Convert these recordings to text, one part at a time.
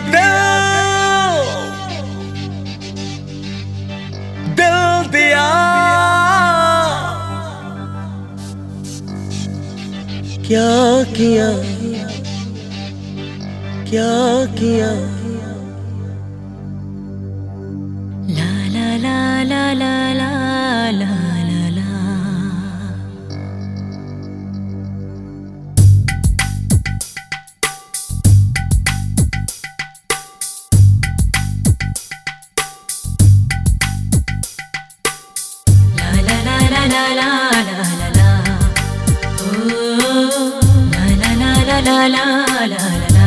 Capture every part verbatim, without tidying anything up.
दिल दिल दिया क्या किया क्या किया ला ला ला ला ला ला ला ला ला la la la la la la oh la la la la la la la la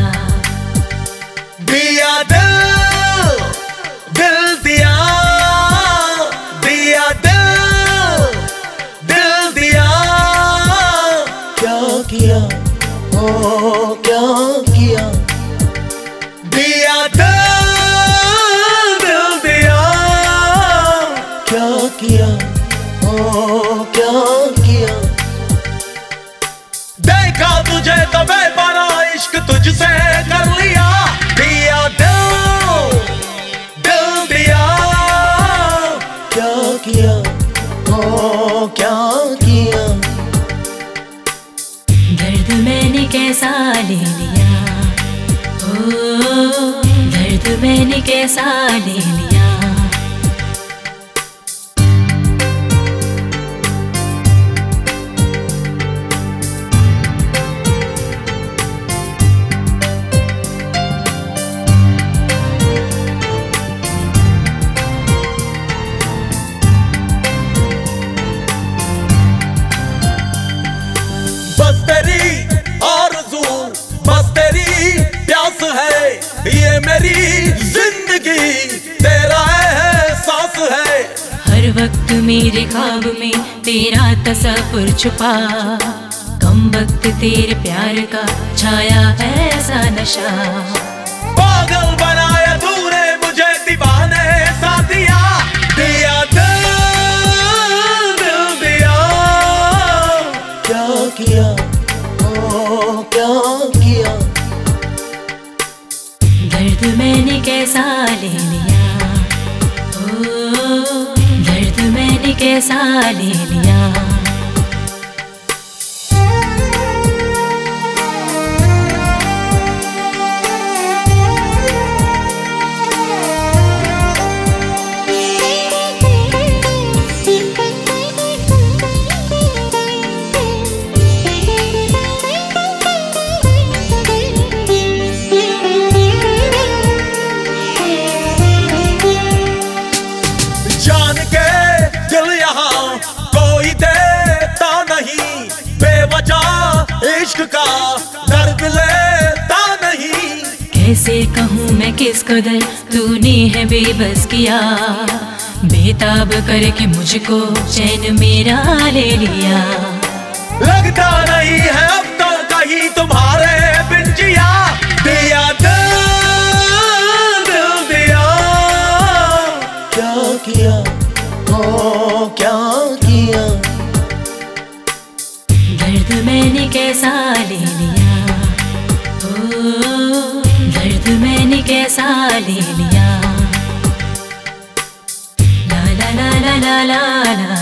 दिया दिल दिल दिया दिया दिल दिल दिया क्या किया ओ क्या किया दिया दिल दिल दिया क्या किया ओ क्या किया देखा तुझे तो बेपना इश्क तुझसे कर लिया दिया दिल दिल दिया क्या किया ओ क्या किया दर्द मैंने कैसा ले लिया ओ दर्द मैंने कैसा ले लिया बस तेरी आरज़ू बस तेरी प्यास है ये मेरी जिंदगी तेरा एहसास है हर वक्त मेरे ख्वाब में तेरा तस्वुर छुपा कम वक्त तेरे प्यार का छाया ऐसा नशा पागल बनाया तूने मुझे दीवाने सा दिया दिया दिल दिल दिया क्या किया ओ क्या किया दर्द मैंने कैसा ले लिया ओ दर्द मैंने कैसा ले लिया जान के दिल यहाँ कोई देता नहीं बेवजह इश्क का दर्द लेता नहीं कैसे कहूँ मैं किस कदर तूने है बेबस किया बेताब करके मुझको चैन मेरा ले लिया लगता नहीं है अब तो कहीं तुम्हारे बिन जिया दिया दिल दिल दिया क्या किया ओ क्या किया दर्द मैंने कैसा ले लिया ओ दर्द मैंने कैसा ले लिया ला ला ला ला ला ला ला